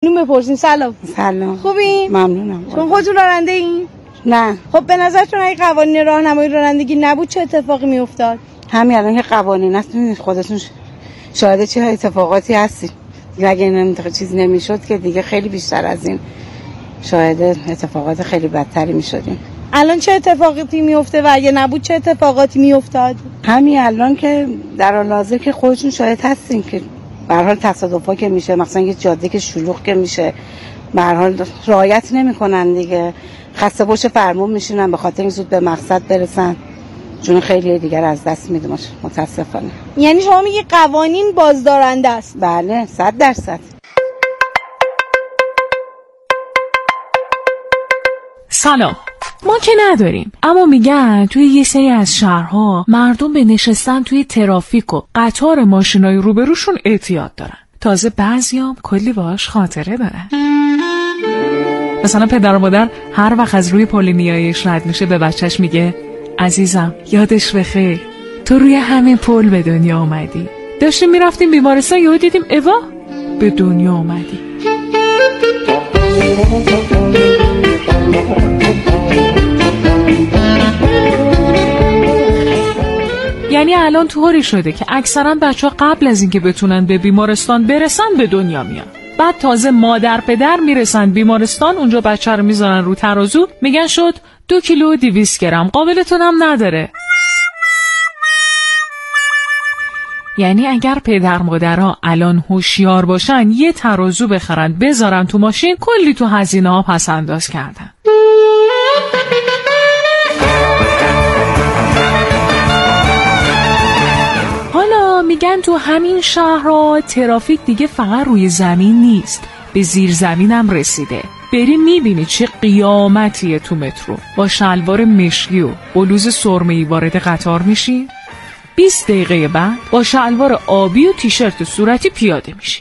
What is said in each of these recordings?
نون بپرسیم. سلام. خوبین؟ ممنونم. شما خودتون راننده این؟ نه. خب به نظرتون اگه قوانین راهنمایی رانندگی نبود چه اتفاقی میافتاد؟ همین الان که قوانین هست می‌بینید خودتون شاهد چه اتفاقاتی هستید. اگه این چیزی نمیشد که دیگه خیلی بیشتر از این شاهد اتفاقات خیلی بدتری میشدیم. الان چه اتفاقاتی میفته و اگه نبود چه اتفاقاتی میافتاد؟ همین الان که در حال حاضر که خودتون شاهد هستین که به هر حال تصادفا که میشه، مثلا یه جاده که شلوغ که میشه، به هر حال رعایت نمیکنن دیگه. خسته باشه فرمون میشینن به خاطر این زود به مقصد برسن. جون خیلی دیگر از دست میده متاسفانه. یعنی شما میگی قوانین بازدارنده است؟ بله 100%. سلام. ما که نداریم، اما میگن توی یه سری از شهرها مردم به نشستن توی ترافیک و قطار ماشینای روبروشون اعتیاد دارن. تازه بعضیام کلی باهاش خاطره دارن. مثلا پدر و مادر هر وقت از روی پل نیایش رد میشه به بچهش میگه عزیزم یادش بخیر تو روی همین پل به دنیا اومدی. داشتیم میرفتیم بیمارستان یهو دیدیم اوا به دنیا اومدی. یعنی الان طوری شده که اکثرا بچه‌ها قبل از اینکه بتونن به بیمارستان برسن به دنیا میان. بعد تازه مادر پدر میرسن بیمارستان، اونجا بچه رو میذارن رو ترازو، میگن شد 2 کیلو و 200 گرم، قابلتون هم نداره. یعنی اگر پدر مادرها الان هوشیار باشن یه ترازو بخرن بذارن تو ماشین، کلی تو هزینه ها پس انداز کردن. حالا میگن تو همین شهرها ترافیک دیگه فقط روی زمین نیست، به زیر زمین هم رسیده. بری میبینی چه قیامتیه تو مترو. با شلوار مشکی و بلوز سرمه‌ای وارد قطار میشی، 20 دقیقه بعد با شلوار آبی و تیشرت صورتی پیاده میشی.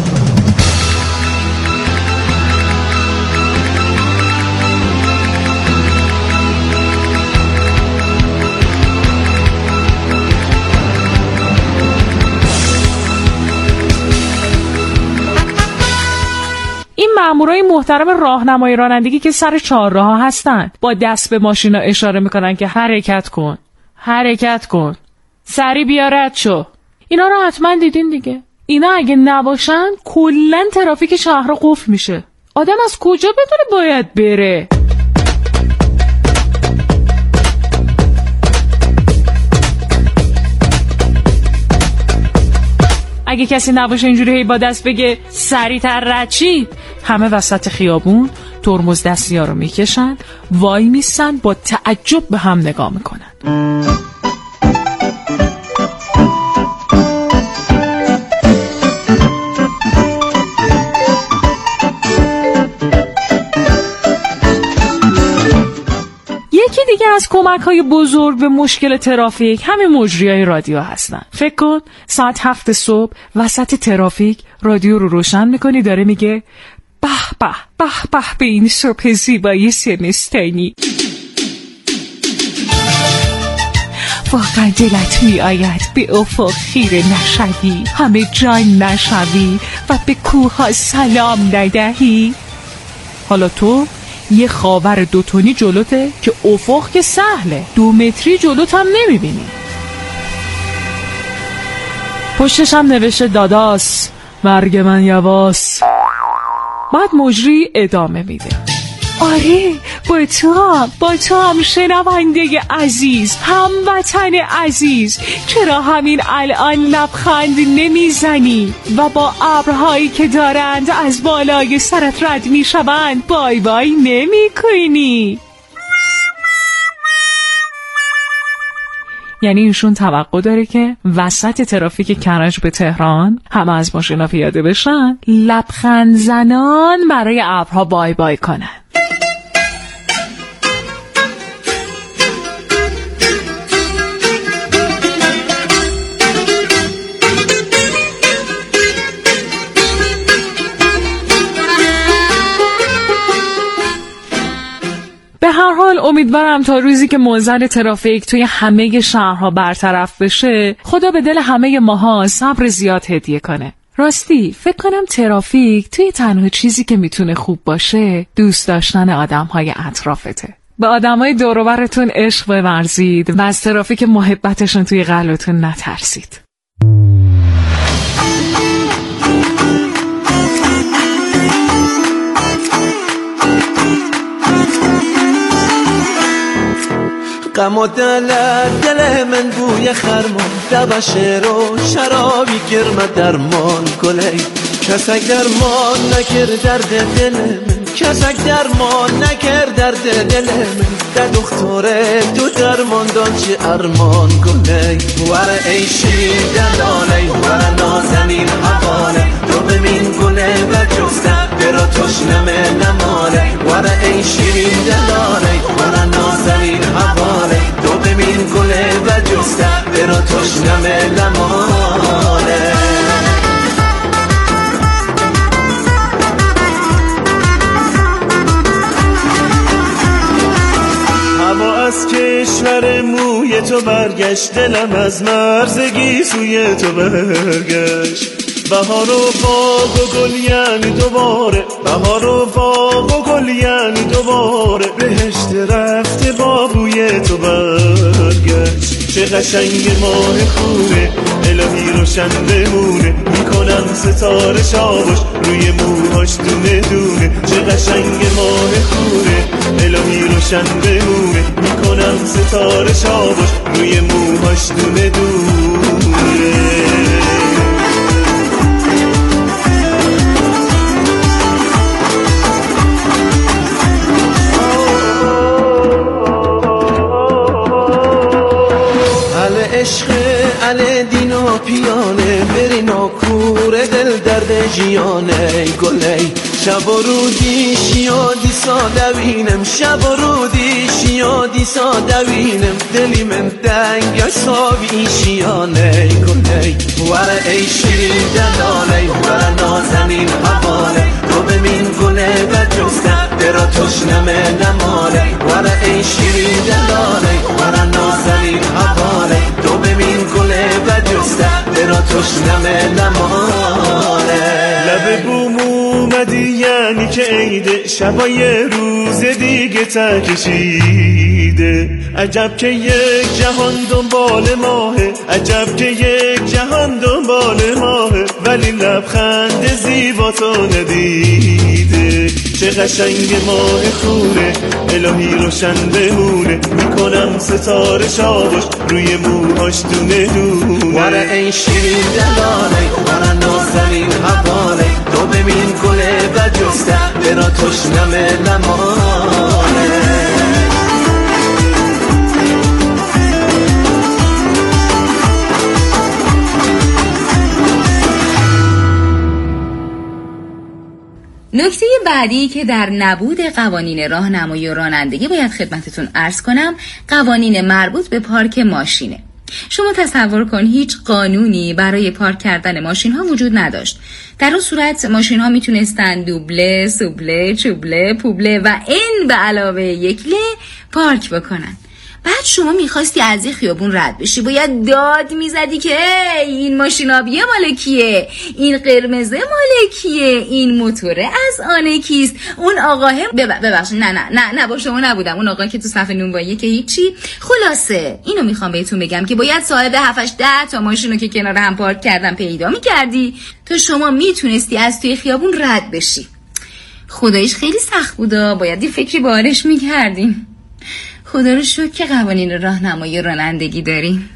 این مامورای محترم راهنمای رانندگی که سر چهارراه هستن با دست به ماشینا اشاره میکنن که حرکت کن، حرکت کن، سری بیا رد شو. اینا رو حتما دیدین دیگه. اینا اگه نباشن کلن ترافیک شهر قفل میشه. آدم از کجا بدونه باید بره؟ اگه کسی نباشه اینجوری با دست بگه سریع‌تر رد شی، همه وسط خیابون ترمز دستی‌ها رو میکشن، وای میسن با تعجب به هم نگاه میکنن. یکی دیگه از کمک‌های بزرگ به مشکل ترافیک همین مجریای رادیو هستن. فکر کن ساعت 7 صبح وسط ترافیک رادیو رو روشن میکنی، داره میگه به به به به به این صبح زیبای زمستانی، واقعا دلت می آید به افق خیره نشوی، همه جان نشوی و به کوه ها سلام ندهی. حالا تو یه خاور 2 تنی جلوته که افق که سهله، 2 متری جلوت هم نمیبینی. پشتش هم نوشته داداس مرگ من یواس. بعد مجری ادامه میده. آره با تو هم شنونده عزیز، هموطن عزیز، چرا همین الان لبخند نمیزنی و با ابرهایی که دارند از بالای سرت رد میشوند بای بای نمی کنی؟ یعنی ایشون توقع داره که وسط ترافیک کرج به تهران همه از ماشینا پیاده بشن، لبخند زنان برای ابرها بای بای کنن. به هر حال امیدوارم تا روزی که موزل ترافیک توی همه شهرها برطرف بشه، خدا به دل همه ماها صبر زیاد هدیه کنه. راستی فکر کنم ترافیک توی تنها چیزی که میتونه خوب باشه دوست داشتن آدم‌های اطرافته. به آدمای دور و برتون عشق بورزید و از ترافیک محبتشون توی قلبتون نترسید. غم و دل من بوی خرمان دبشه رو شرابی گرمه درمان کلی کسک درمان نکرد درد دل من کسک درمان نکرد درد دل من در دختره تو درمان دان چه ارمان کلی ور ای شیر دلاله ور نازنین حواله تو ببین گله و جسته برا تشنمه نماله ور ای شیر دلاله ور نازنین حواله تو ببین گله و جسته برا تشنمه نماله هوا از کشور موی تو برگشت دلم از مرزگی سوی تو برگشت بهار و باغ و گل یعنی دوباره بهار و باغ و گل یعنی دوباره بهشت رفته با بوی تو برگشت چه قشنگ ماه خوره الهی روشن بمونه میکنم ستاره شاباش روی موهاش دونه دونه چه قشنگ ماه خوره الهی روشن بمونه میکنم ستاره شاباش روی موهاش دونه دونه عشق علی دین و پیانه برینا کوره دل درد جیانه گلی شب و رودی شیادی ساده بینم شب و رودی شیادی ساده بینم دلی من دنگ ساوی شیانه گلی ور ای شیرین دلاله ور نازنین حواله تو ببین گله و جسته برا تشنمه نماله ور ای شیرین دلاله ور نازنین حواله تو ببین گله و جسته برا تشنمه نماله لب بوم اومدی یعنی که عیده شبای روز دیگه تکشیده عجب که یک جهان دنبال ماهه عجب که یک جهان دنبال ماهه ولی لبخند زیبا تو ندیده چه قشنگ ماه خوره الهی روشن بمونه میکنم ستاره شاباش روی موهاش دونه دونه ور این شیرین دلاله ور نازنین حواله تو ببین گله و جسته برا تشنمه نماله نکته بعدی که در نبود قوانین راهنمایی و رانندگی باید خدمتتون عرض کنم قوانین مربوط به پارک ماشینه. شما تصور کن هیچ قانونی برای پارک کردن ماشین ها وجود نداشت. در اون صورت ماشین ها میتونستن دوبله، سوبله، چوبله، پوبله و این به علاوه یکله پارک بکنن. بعد شما میخواستی از این خیابون رد بشی باید داد میزدی که این ماشین آبیه مال کیه، این قرمزه مال کیه، این موتوره از آن کیست، اون آقاه ببخشید نه با شما نبودم، اون آقا که تو صف نونواییه که هیچی. خلاصه اینو میخوام بهتون بگم که باید صاحب 7-10 تا ماشینو که کنار هم پارک کردن پیدا میکردی تا شما میتونستی از توی خیابون رد بشی. خداییش خیلی سخت بودا، باید یه فکری بارش میکردیم. خدا رو شکر که قوانین راهنمایی و رانندگی داریم.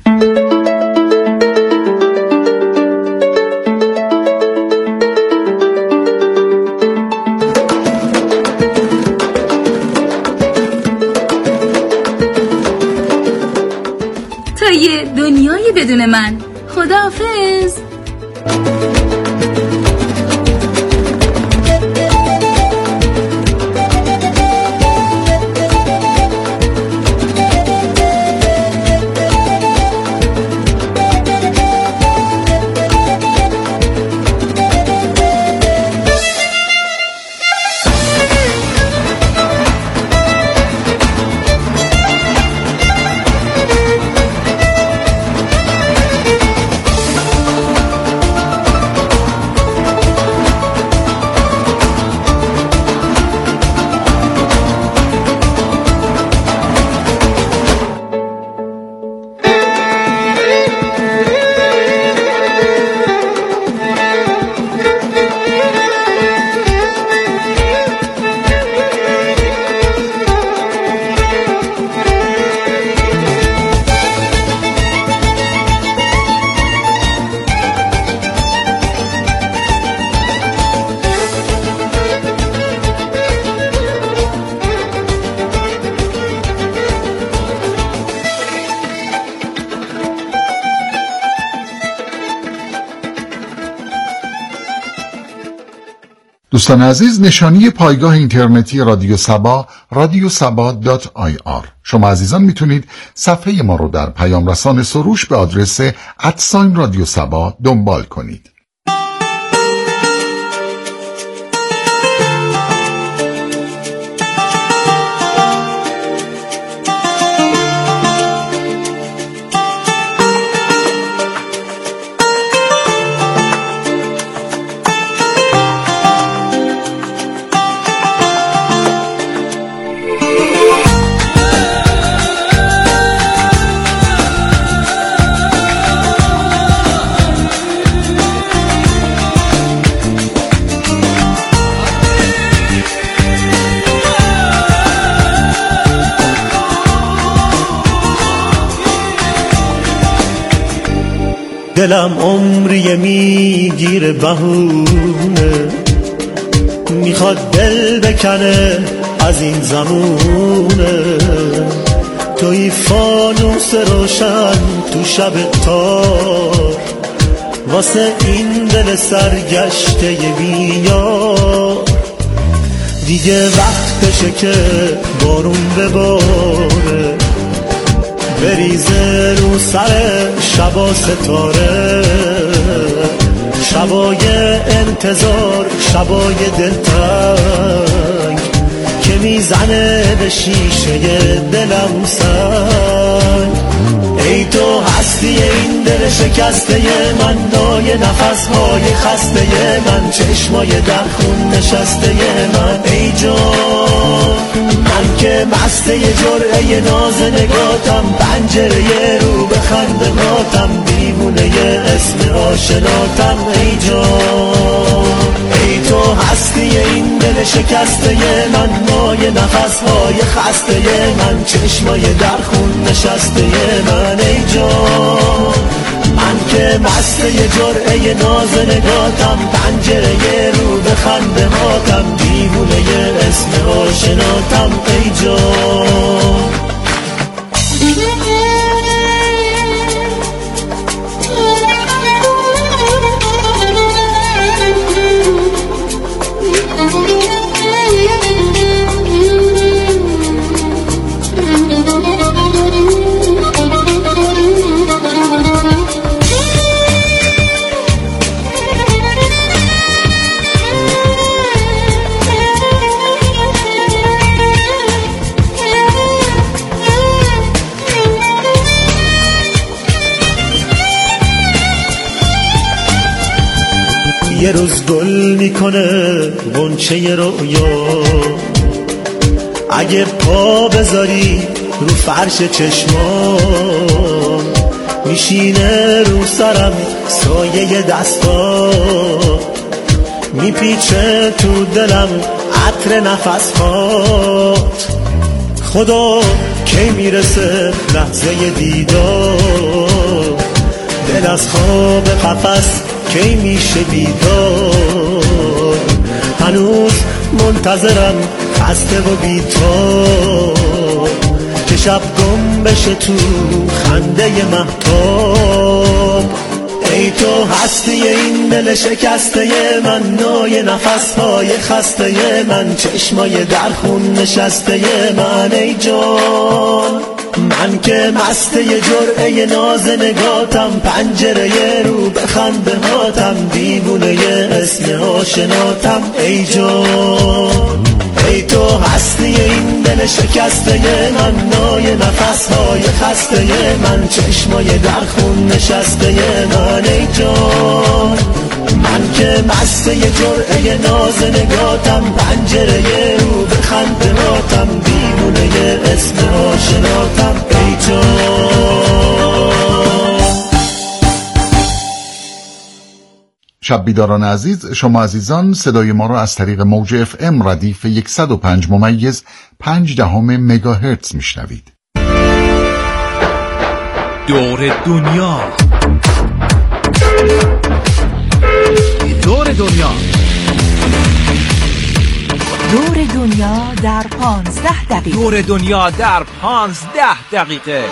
تا یه دنیای بدون من. خداحافظ. دوستان عزیز، نشانی پایگاه اینترنتی رادیو سبا radiosaba.ir. شما عزیزان میتونید صفحه ما رو در پیام رسان سروش به آدرس @رادیو سبا دنبال کنید. دلم عمری میگیره بهونه، میخواد دل بکنه از این زمونه. توی فانوس روشن تو شب تار، واسه این دل سرگشته بیار. دیگه وقتشه که بارون بباره، بریزه رو سر شبا ستاره. شبای انتظار، شبای دلتنگ که میزنه به شیشه دلم سنگ. ای تو هستی این دل شکسته من، نای نفسهای خسته من، چشمای در خون نشسته من. ای جان من که مسته جرعه ناز نگاتم، پنجره رو به خندقاتم، دیوونه اسم آشناتم. ای جان ای تو هستی این دل شکسته من، نای نفسهای خسته من، چشمای در خون نشسته من. ای جان من که مسته جرعه ناز نگاتم، پنجره رو به خندقاتم، دیوونه اسم آشناتم. ای جان یه روز گل میکنه غنچه رویا، اگه پا بذاری رو فرش چشمان، میشینه رو سرم سایه دستا، میپیچه تو دلم عطر نفسات. خدا کی میرسه لحظه دیدار، دل از خواب قفس کی میشه بیدار. هنوز منتظرم خسته و بی‌تاب، که شب گم بشه تو خنده مهتاب. ای تو هستی این دل شکسته من، نای نفسهای خسته من، چشمای در خون نشسته من. ای جان من که مسته جرعه ناز نگاتم، پنجره رو به خندقاتم، دیوونه اسم آشناتم. ای جان ای تو هستی این دل شکسته من، نای نفسهای خسته من، چشمای در خون نشسته من. ای جان من که مسته جرعه ناز نگاتم، پنجره رو به خندقاتم، دیوونه اسم آشناتم. ای جان شب بیداران عزیز، شما عزیزان صدای ما را از طریق موج FM ردیف 105.5 مگاهرتز میشنوید. دور دنیا، دور دنیا، دور دنیا در 15 دقیقه. دور دنیا در 15 دقیقه.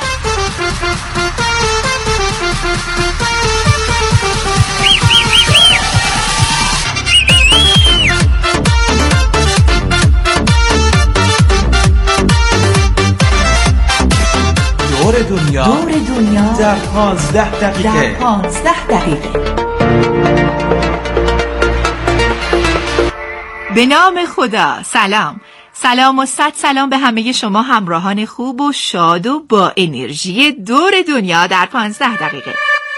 در 15 دقیقه. در 15 دقیقه. به نام خدا. سلام و صد سلام به همه شما همراهان خوب و شاد و با انرژی دور دنیا در 15 دقیقه.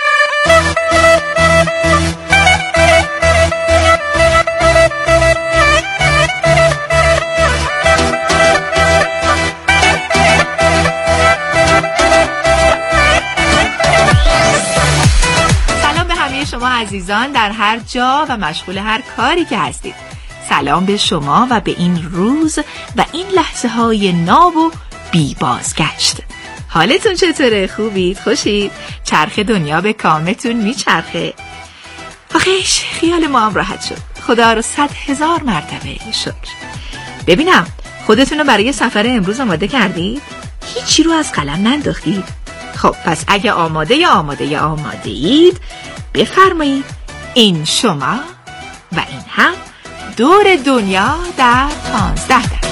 سلام به همه شما عزیزان در هر جا و مشغول هر کاری که هستید. سلام به شما و به این روز و این لحظه های ناب و بی بازگشت. حالتون چطوره؟ خوبید؟ خوشید؟ چرخ دنیا به کامتون میچرخه؟ آخیش خیال ما هم راحت شد. خدا رو 100,000 مرتبه شکر. ببینم خودتون رو برای سفر امروز آماده کردید؟ هیچی رو از قلم ننداختید؟ خب پس اگه آماده اید بفرمایید. این شما و این هم دور دنیا در 15 دقیقه.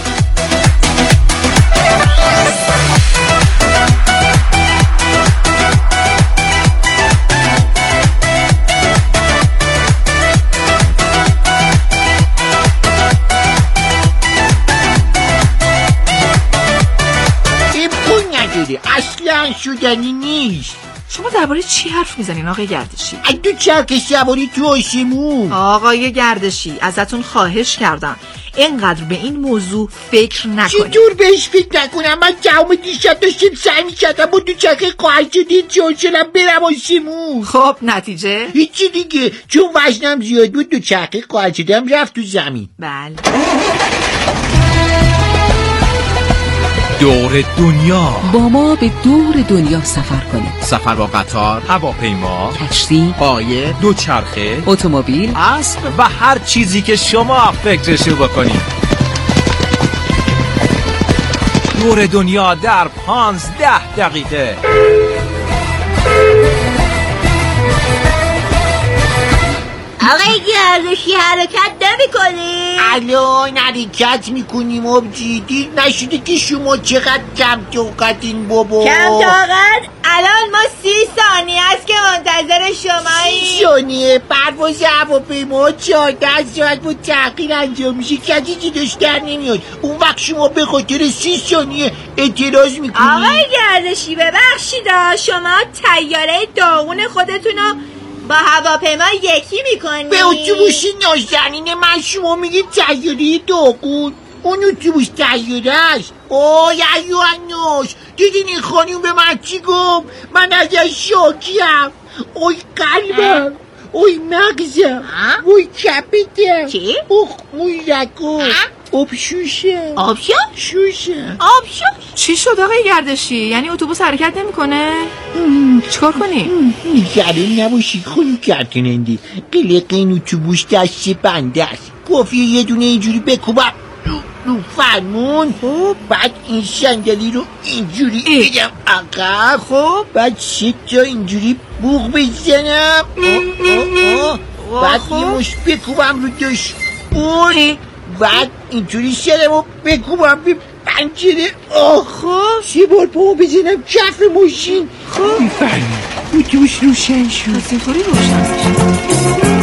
این پول نداره، اصلا شدنی نیست. شما درباره چی حرف میزنین آقای گردشی؟ تو چرخ سواری تو آسمون. آقای گردشی ازتون خواهش کردم اینقدر به این موضوع فکر نکنید. چطور بهش فکر نکنم؟ من تمام دیشب داشتم سعی می‌کردم با تو چرخ خواهد شدید جانشنم برم آسمون. خب نتیجه؟ هیچی دیگه، چون وزنم زیاد بود دو چرخ خواهد شدم رفت تو زمین. بله. دور دنیا. با ما به دور دنیا سفر کنید. سفر با قطار، هواپیما، کشتی، قایق، دوچرخه، اتومبیل، اسب و هر چیزی که شما فکرشو بکنید. دور دنیا در 15 دقیقه. آقای گردشی حرکت نمی کنی؟ الان حرکت میکنیم آبجی. دیر نشده که شما چقدر کم طاقتین بابا. کم طاقت؟ الان ما 30 ثانیه است که منتظر شماییم. 30 ثانیه؟ پرواز هواپیما 14 ساعت با تأخیر انجام میشه، کسی جلوش در نمیاد. اون وقت شما به خاطر 30 ثانیه اعتراض میکنی؟ آقای گردشی ببخشید شما طیاره داغون خودتونو با هواپیما یکی میکنی؟ به اتوبوس نازنین من شما میگید طیاره داغون؟ اون اتوبوس طیاره است. اوه ایوانوش، دیدین این خانوم به من چی گفت؟ من اگر شاکیم. اوی قلبم، اوی مغزم، اوی کپیتم. چی؟ اوه موی رگم، آبشوشم. آبشوش؟ شوشم. آبشوش؟ چی شد آقای گردشی؟ یعنی اتوبوس حرکت نمیکنه؟ چیکار کنیم؟ نگران نباشید خانم گردننده، قلق این اتوبوس دست بنده است. کافیه یه دونه اینجوری بکوبم رو فرمون. خب بعد این صندلی رو اینجوری بگم عقب. خب بعد 6 جا اینجوری بوق بزنم. بعد یه مش بکوبم رو دشمون. بعد اینجوری سرمو بکوبم به پنجره. خب 3 بار پامو بزنم کف ماشین. خب میفرمید اتوبوس روشن شد. از اینطوری روشن شد.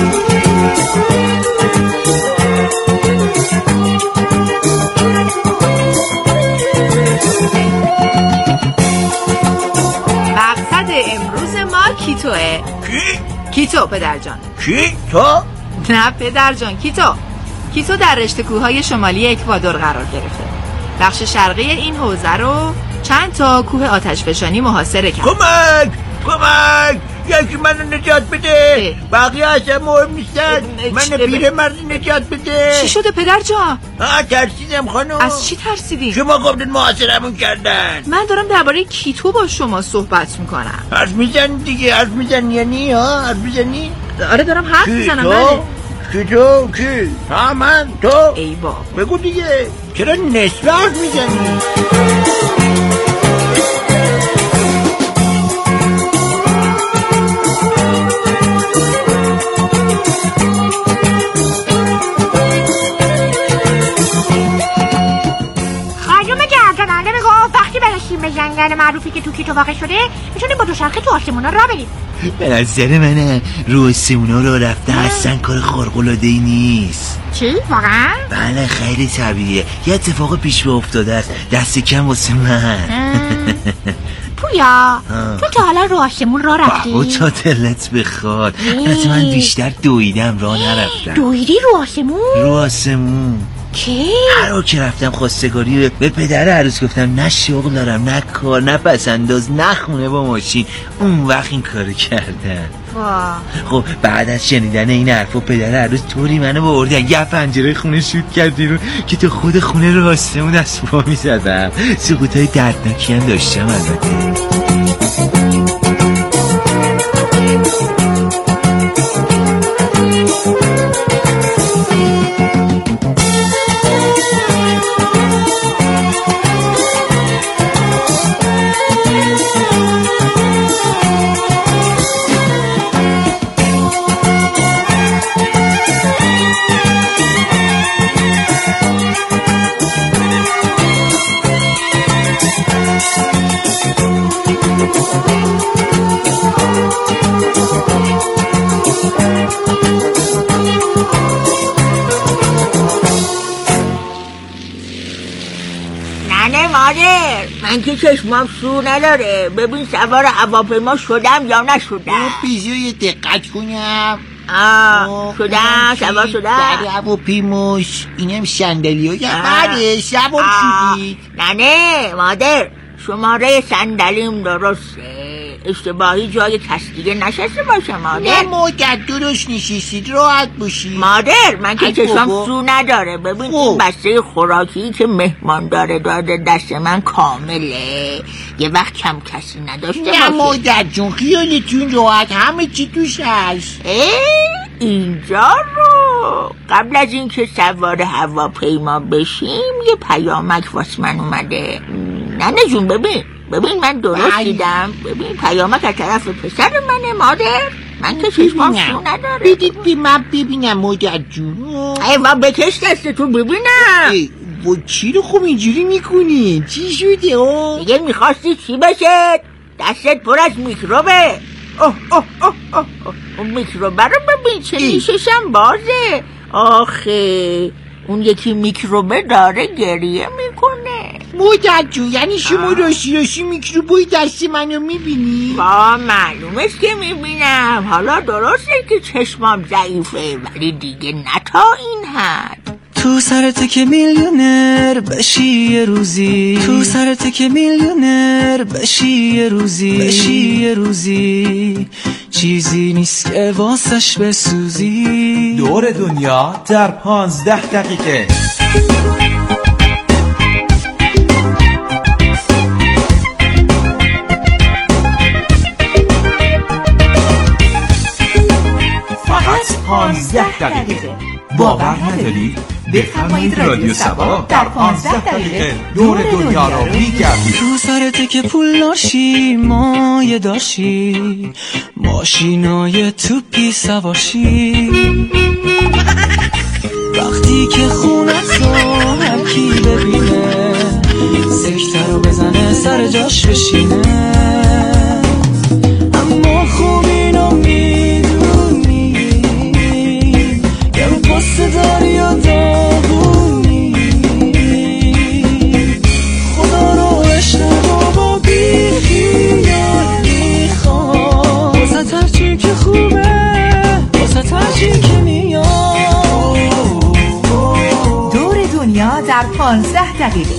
مقصد امروز ما کیتوه. کیتو پدرجان. کیتو؟ نه پدرجان، کیتو در رشته کوههای شمالی اکوادور قرار گرفته. بخش شرقی این حوزه رو چند تا کوه آتشفشانی محاصره کرد. کمک یکی منو نجات بده. بقیه اصلا مهم نیستن. من پیرمرد نجات بده. چی شده پدر جان؟ ترسیدم خانم. از چی ترسیدی؟ شما گفتید محاصرمون کردن. من دارم درباره کیتو با شما صحبت میکنم. حرف میزن دیگه. حرف میزن یعنی حرف میزنی؟ آره دارم حرف میزنم. کیتو کی؟ من تو. ای بابا بگو دیگه، چرا نصف حرف میزنی؟ به جنگل معروفی که تو کیتو واقع شده میتونیم با دوچرخه تو آسمونا راه بریم. به نظر منم رو آسمونا رو رفته اصلا کار خارق‌العاده‌ای نیست. چی؟ واقعا؟ بله خیلی طبیعیه، یه اتفاق پیش به افتاده است، دست کم واسه من. پویا تو تا حالا رو آسمون راه رفتی؟ بابا تا دلت بخواد، البته من بیشتر دویدم راه نرفتم. دویدی رو آسمون؟ رو آسمون کی؟ هر که رفتم خواستگاری به پدر عروس گفتم نه شغل دارم نه کار نه پسنداز نه خونه با ماشین، اون وقت این کارو کردن. خب بعد از شنیدن این حرفا پدر عروس طوری منو بردن یه پنجره خونه شوت کرد بیرون که تو خود خونه رو آسمون از پا میزدم. سقوطای دردناکی هم داشتم البته. من که چشمام سو نداره، ببین سوار هواپیما شدم یا نشدم. پیزو یه دقت کنم. شدم سوار شدم در هواپیماش اینم صندلی‌ها بعد سوار شدید. نه مادر شماره صندلیم درسته، اشتباهی جای کس دیگه نشسته باشه مادر. نه مادر درست نشستید راحت باشید. مادر من که چشم سو نداره، ببین این بسته خوراکی که مهمان داره دست من کامله، یه وقت کم کسی نداشته باشه. نه مادر جون خیالتون راحت، همه چی توش هست. اینجا رو قبل از این که سوار هواپیما بشیم یه پیامک واسه من اومده. نه جون ببین من درست دیدم، ببین پیامک از طرف پسر منه مادر، من که چشمام سو نداره. بدید بی من ببینم مادر جون. ایوان بکش دستتون ببینم. و چی رو خوب اینجوری میکنی؟ چی شده دیگه میخواستی چی بشه؟ دستت پر از میکروبه. اون میکروبه رو ببین چه نیششم بازه. آخه اون یکی میکروبه داره گریه میکنه. مادر جون یعنی شما راشی میکروبای دست منو میبینی؟ با معلومه که میبینم. حالا درسته که چشمام ضعیفه ولی دیگه نه تا این حد. تو سرت که میلیونر بشی یه روزی، تو سرت که میلیونر بشی یه روزی، بشی یه روزی، چیزی نیست که واسش بسوزی. دور دنیا در 15 دقیقه. فقط 15 دقیقه. باور نداری؟ بفرمایید رادیو سبا در 15 دقیقه دور دنیا رو میگردید. تو سرت که پول داشتی مایه داشتی، ماشینای توپی سواشی، وقتی که خونت رو هر کی ببینه سکته رو بزنه سر جاش بشینه. اما خوب اینو میدونی که پست داری و داغونی، خدا رو عشق بابا بی خیال میخواد، واسه هرچی که خوبه واسه هرچی که میاد. دور دنیا در 15 دقیقه.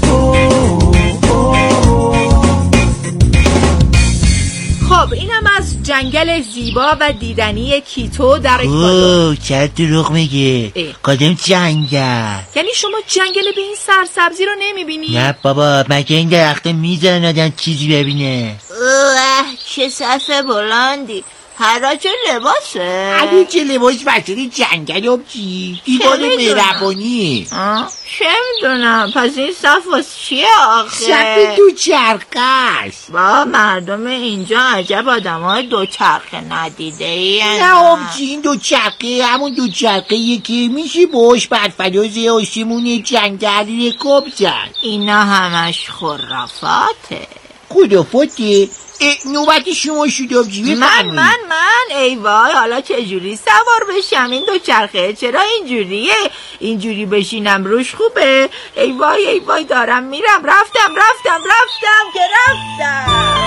خب اینم از جنگل زیبا و دیدنی کیتو در اکوادور. چرا دروغ میگه؟ کدوم جنگل؟ یعنی شما جنگل به این سرسبزی رو نمیبینی؟ نه بابا مگه این درخته میزنن آدم چیزی ببینه؟ چه صف بلندی. حراج لباسه؟ حراج لباس وسط جنگل آبجی، دیوار مهربانی. چه میدونم، پس این صف واسه چیه آخه؟ صف دوچرخه است. با مردم اینجا عجب آدم های دوچرخه ندیده ای. نه آبجی، این دوچرخه همون دوچرخه که میشه باش بر فراز آسمون جنگل رکاب زد. اینا همش خرافاته. خرافاته؟ نوبت شما شد آبجی، بفرمایید. من ای وای، حالا چجوری سوار بشم این دوچرخه؟ چرا اینجوریه؟ اینجوری بشینم روش خوبه؟ ای وای دارم میرم. رفتم که رفتم.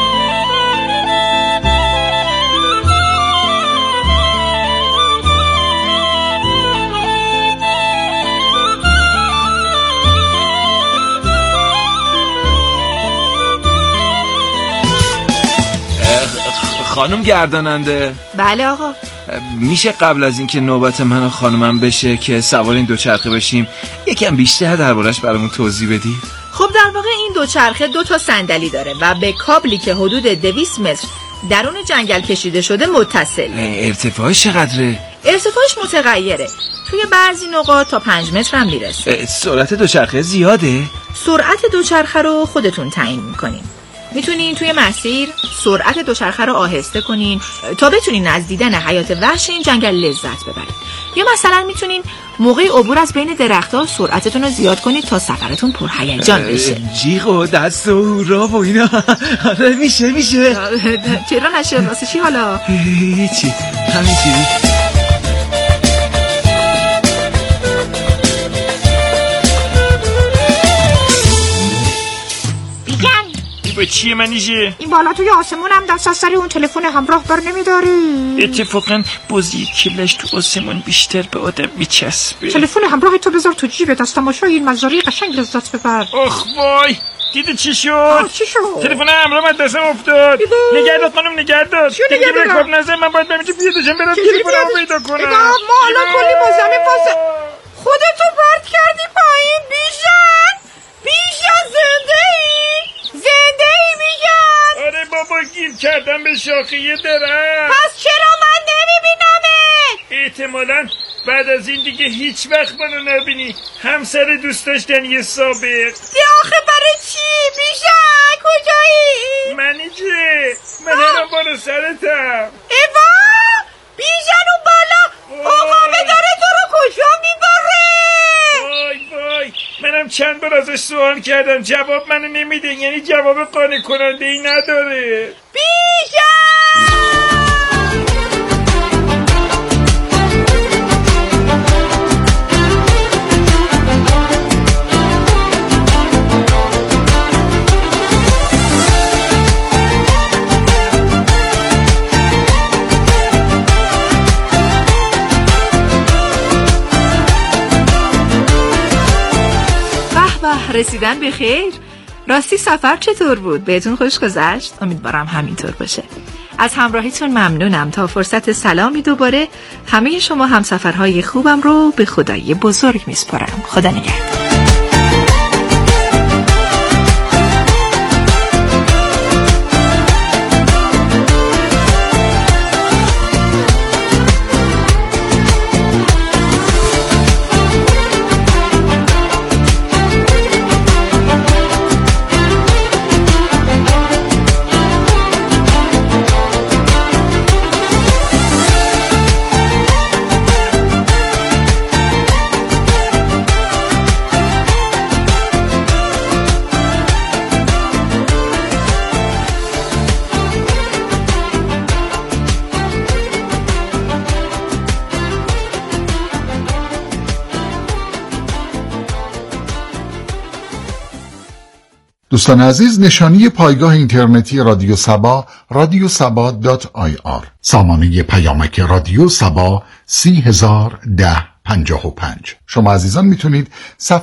خانم گرداننده. بله آقا. میشه قبل از اینکه نوبت من و خانمم بشه که سوار این دوچرخه بشیم یکم بیشتر دربارش برامون توضیح بدی؟ خب در واقع این دوچرخه 2 تا صندلی داره و به کابلی که حدود 200 متر درون جنگل کشیده شده متصل. ارتفاعش چقدره؟ ارتفاعش متغیره، توی بعضی نقاط تا 5 متر هم میرسه. سرعت دوچرخه زیاده؟ سرعت دوچرخه رو خودتون تعیین میکنین. میتونین توی مسیر سرعت دوچرخه رو آهسته کنین تا بتونین از دیدن حیات وحش این جنگل لذت ببرید، یا مثلا میتونین موقع عبور از بین درخت‌ها سرعتتون رو زیاد کنید تا سفرتون پرهیجان بشه. جیغ و دست و هورا و اینا. میشه چرا نشه؟ واسه چی حالا؟ هیچی، همین چیزی. با چیه منیجه؟ این بالا توی آسمون هم دست از سر اون تلفن همراه بر نمیداری؟ اتفاقا بازی کبلش تو آسمون بیشتر به آدم میچسبه. تلفن همراه تو بذار تو جیبت، از تماشای این منظره قشنگ لذت ببر. آخ وای، دیدی چی شد؟ تلفن همراه من دستم افتاد. نگهدار خانم، نگهدار. دیگه رکاب نظر، من باید بمیجه بیادشم برم تلفنمو پیدا کنم. ما الان کلی با زمین پاسه. خودتو پرت کردی پایین. بیشن زنده ای میگم. آره بابا، گیر کردم به شاخه درخت. پس چرا من نمیبینمه؟ احتمالاً بعد از این دیگه هیچ وقت منو نبینی. همسر دوست داشتن یه سابق. آخه برای چی؟ بیشن کجایی؟ منیجه، من هرم بالا سرتم. ایوا بیشن اون بالا آقامه داره تو رو کجا میبره؟ وای منم چند بار ازش سوال کردم، جواب منو نمیده، یعنی جواب قانع کننده ای نداره. رسیدن به خیر. راستی سفر چطور بود؟ بهتون خوش گذشت؟ امیدوارم همینطور باشه. از همراهیتون ممنونم. تا فرصت سلامی دوباره همه شما همسفرهای خوبم رو به خدای بزرگ میسپارم. خدا نگهدار. دوستان عزیز، نشانی پایگاه اینترنتی رادیو سبا radiosaba.ir، سامانه پیامک رادیو سبا 301055. شما عزیزان میتونید